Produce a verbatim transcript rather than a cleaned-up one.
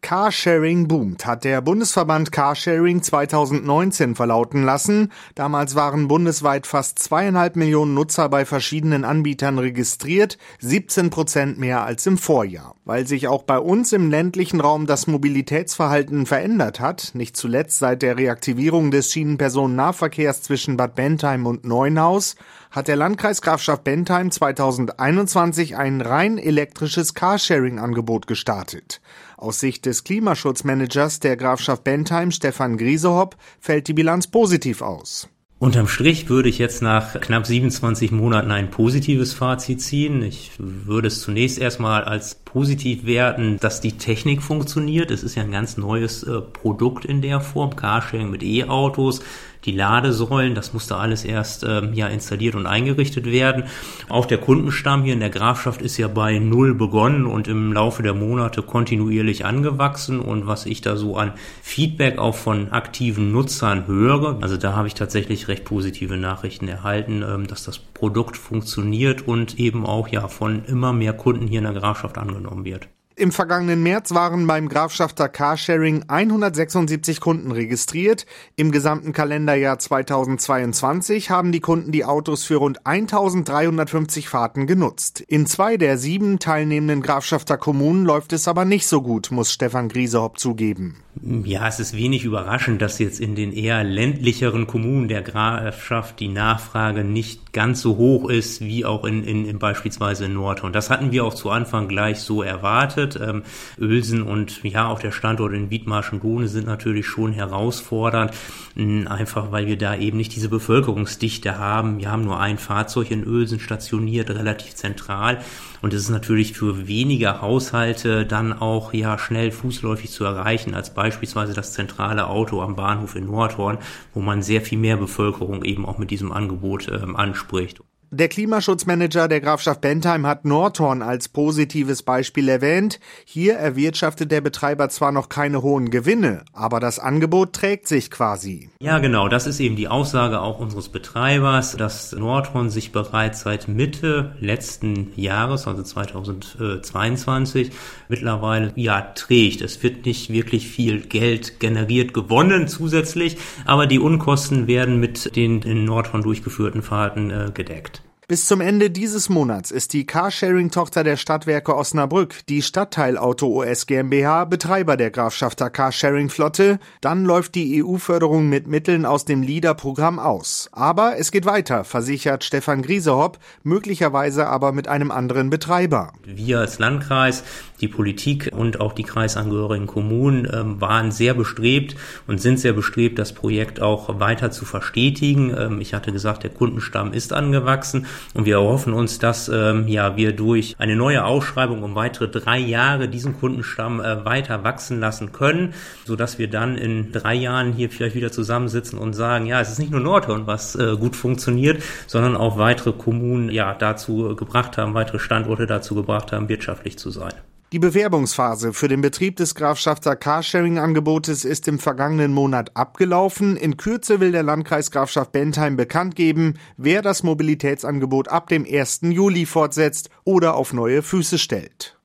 Carsharing boomt, hat der Bundesverband Carsharing zwanzig neunzehn verlauten lassen. Damals waren bundesweit fast zweieinhalb Millionen Nutzer bei verschiedenen Anbietern registriert, siebzehn Prozent mehr als im Vorjahr. Weil sich auch bei uns im ländlichen Raum das Mobilitätsverhalten verändert hat, nicht zuletzt seit der Reaktivierung des Schienenpersonennahverkehrs zwischen Bad Bentheim und Neuenhaus, hat der Landkreis Grafschaft-Bentheim zwanzig einundzwanzig ein rein elektrisches Carsharing-Angebot gestartet. Aus Sicht des Klimaschutzmanagers der Grafschaft Bentheim, Stefan Griesehopp, fällt die Bilanz positiv aus. Unterm Strich würde ich jetzt nach knapp siebenundzwanzig Monaten ein positives Fazit ziehen. Ich würde es zunächst erstmal als positiv werten, dass die Technik funktioniert. Es ist ja ein ganz neues äh, Produkt in der Form, Carsharing mit E-Autos. Die Ladesäulen, das musste alles erst ähm, ja installiert und eingerichtet werden. Auch der Kundenstamm hier in der Grafschaft ist ja bei null begonnen und im Laufe der Monate kontinuierlich angewachsen. Und was ich da so an Feedback auch von aktiven Nutzern höre, also da habe ich tatsächlich recht positive Nachrichten erhalten, ähm, dass das Produkt funktioniert und eben auch ja von immer mehr Kunden hier in der Grafschaft angenommen wird. Im vergangenen März waren beim Grafschafter Carsharing hundertsechsundsiebzig Kunden registriert. Im gesamten Kalenderjahr zweitausendzweiundzwanzig haben die Kunden die Autos für rund eintausenddreihundertfünfzig Fahrten genutzt. In zwei der sieben teilnehmenden Grafschafter Kommunen läuft es aber nicht so gut, muss Stefan Griesehopp zugeben. Ja, es ist wenig überraschend, dass jetzt in den eher ländlicheren Kommunen der Grafschaft die Nachfrage nicht ganz so hoch ist, wie auch in, in, in beispielsweise in Nordhorn. Das hatten wir auch zu Anfang gleich so erwartet. Ähm, Uelsen und ja auch der Standort in Wiedmarschen-Gohne sind natürlich schon herausfordernd, mh, einfach weil wir da eben nicht diese Bevölkerungsdichte haben. Wir haben nur ein Fahrzeug in Uelsen stationiert, relativ zentral. Und es ist natürlich für weniger Haushalte dann auch ja schnell fußläufig zu erreichen als beispielsweise das zentrale Auto am Bahnhof in Nordhorn, wo man sehr viel mehr Bevölkerung eben auch mit diesem Angebot ähm, anspricht. Der Klimaschutzmanager der Grafschaft Bentheim hat Nordhorn als positives Beispiel erwähnt. Hier erwirtschaftet der Betreiber zwar noch keine hohen Gewinne, aber das Angebot trägt sich quasi. Ja, genau, das ist eben die Aussage auch unseres Betreibers, dass Nordhorn sich bereits seit Mitte letzten Jahres, also zweitausendzweiundzwanzig, mittlerweile ja trägt. Es wird nicht wirklich viel Geld generiert, gewonnen zusätzlich, aber die Unkosten werden mit den in Nordhorn durchgeführten Fahrten äh, gedeckt. Bis zum Ende dieses Monats ist die Carsharing-Tochter der Stadtwerke Osnabrück, die Stadtteilauto O S GmbH, Betreiber der Grafschafter Carsharing-Flotte. Dann läuft die E U-Förderung mit Mitteln aus dem LEADER-Programm aus. Aber es geht weiter, versichert Stefan Griesehopp, möglicherweise aber mit einem anderen Betreiber. Wir als Landkreis, die Politik und auch die kreisangehörigen Kommunen ähm, waren sehr bestrebt und sind sehr bestrebt, das Projekt auch weiter zu verstetigen. Ähm, ich hatte gesagt, der Kundenstamm ist angewachsen. Und wir erhoffen uns, dass ähm, ja wir durch eine neue Ausschreibung um weitere drei Jahre diesen Kundenstamm äh, weiter wachsen lassen können, sodass wir dann in drei Jahren hier vielleicht wieder zusammensitzen und sagen, ja, es ist nicht nur Nordhorn, was äh, gut funktioniert, sondern auch weitere Kommunen ja dazu gebracht haben, weitere Standorte dazu gebracht haben, wirtschaftlich zu sein. Die Bewerbungsphase für den Betrieb des Grafschafter Carsharing-Angebotes ist im vergangenen Monat abgelaufen. In Kürze will der Landkreis Grafschaft-Bentheim bekannt geben, wer das Mobilitätsangebot ab dem ersten Juli fortsetzt oder auf neue Füße stellt.